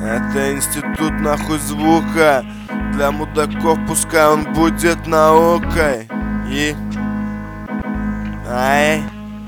Это институт нахуй звука. Для мудаков пускай он будет наукой. И... Ай.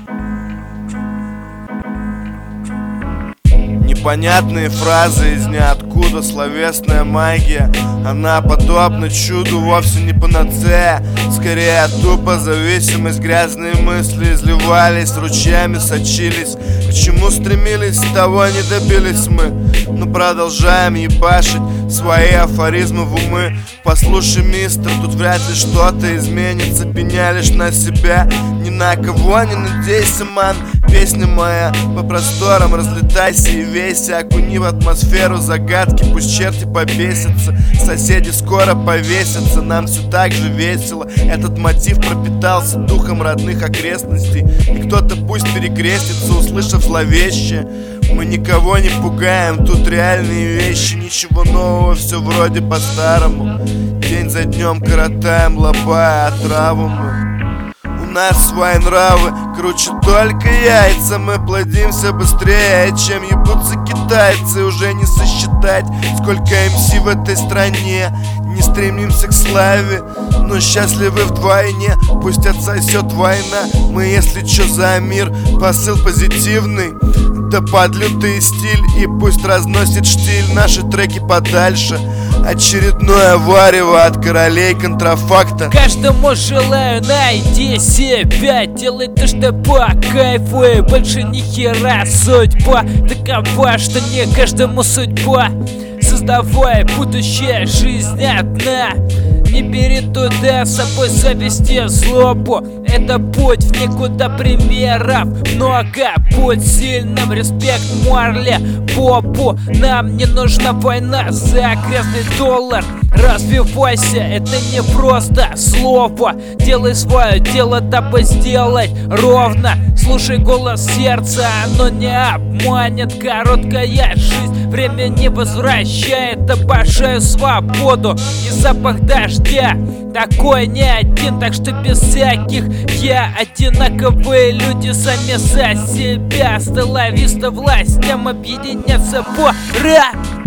Непонятные фразы из ниоткуда, словесная магия. Она подобна чуду, вовсе не панацея. Скорее тупо зависимость, грязные мысли изливались, ручьями сочились. К чему стремились, того не добились мы. Но продолжаем ебашить свои афоризмы в умы. Послушай, мистер, тут вряд ли что-то изменится. Пеня лишь на себя, ни на кого не надейся, ман. Песня моя по просторам, разлетайся и вейся. Окуни в атмосферу загадки, пусть черти побесятся. Соседи скоро повесятся, нам все так же весело. Этот мотив пропитался духом родных окрестностей. И кто-то пусть перекрестится, услышав зловещее. Мы никого не пугаем, тут реальные вещи. Ничего нового, все вроде по-старому. День за днем коротаем, лобая отраву мы. У нас свои нравы, круче только яйца. Мы плодимся быстрее, чем ебутся китайцы. Уже не сосчитать, сколько МС в этой стране. Не стремимся к славе, но счастливы вдвойне. Пусть отсосет война, мы если чё за мир. Посыл позитивный, да подлютый стиль. И пусть разносит штиль наши треки подальше. Очередное варево от королей контрафакта. Каждому желаю найти себя, делай то, что по кайфу, и больше ни хера. Судьба такова, что не каждому судьба. Создавая будущее, жизнь одна. Не бери туда с собой совесть и злобу. Это путь в никуда, примеров много. Будь сильным, респект Марли Бобу. Нам не нужна война за грязный доллар. Развивайся, это не просто слово. Делай свое дело, дабы сделать ровно. Слушай голос сердца, оно не обманет. Короткая жизнь, время не возвращает. Обожаю свободу и запах дождя. Такой не один, так что без всяких я. Одинаковые люди сами за себя. Стеллависта властям объединяться пора.